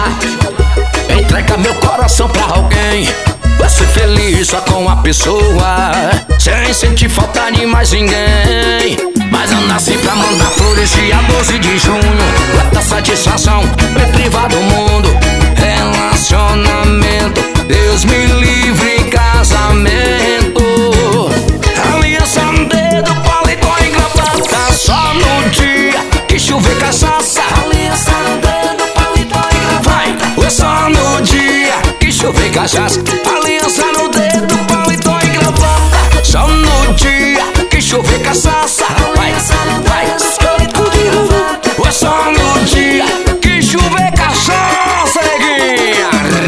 apaixonar. Entrega meu coração pra alguém, vou ser feliz só com uma pessoa, sem sentir falta de mais ninguém. Mas eu nasci pra mandar flores dia 12 de junho. Quanta satisfação, me privar do mundo. Relacionamento, Deus me livre, casamento. Aliança no dedo, paletó e gravata, só no dia que chover cachaça. Aliança no dedo, paletó e gravata, vai, só no dia que chover cachaça. Aliança no dedo, paletó e gravata, só no dia que chover cachaça. Vai, vai, só no dia que chover cachaça, neguinha.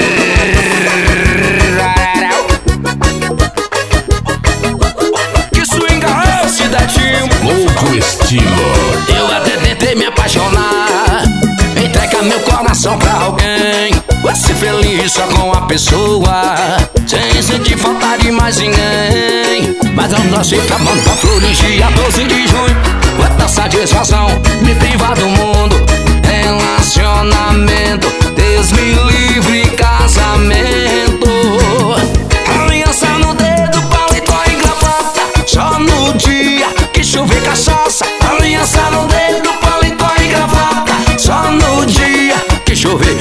Que swinga esse dedinho, Louco estilo. eu até tentei me apaixonar. Entrega meu coração pra alguém, vou ser feliz só com uma pessoa, sem sentir falta de mais ninguém. Mas eu nasci pra mandar flores dia 12 de junho. Quanta satisfação, me privar do mundo. Relacionamento, Deus me livre, casamento. Aliança no dedo, paletó e gravata, só no dia que chover cachaça. Aliança no dedo, paletó e gravata, só no dia que chover.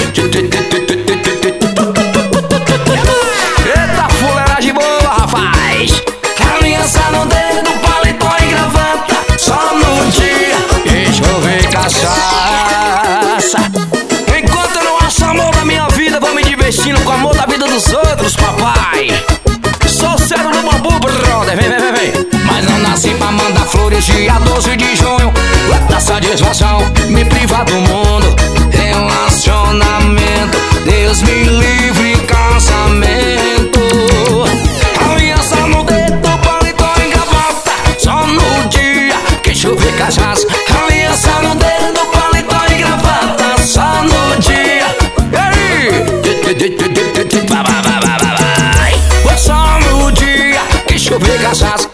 Eita fuleiragem boa, rapaz. Aliança no dedo, paletó e gravata, só no dia que chover cachaça. Enquanto eu não acho amor da minha vida, vou me divertindo com o amor da vida dos outros, papai. Sou sério no bambu, brother, vem, vem, vem, vem. Mas não nasci pra mandar flores dia 12 de junho. Quanta satisfação, me privar do mundo. Relacionamento, Deus me livre, casamento. Aliança no dedo, paletó e gravata, só no dia que chover cachaça. Aliança no dedo, paletó e gravata, só no dia. Só no dia que chover cachaça.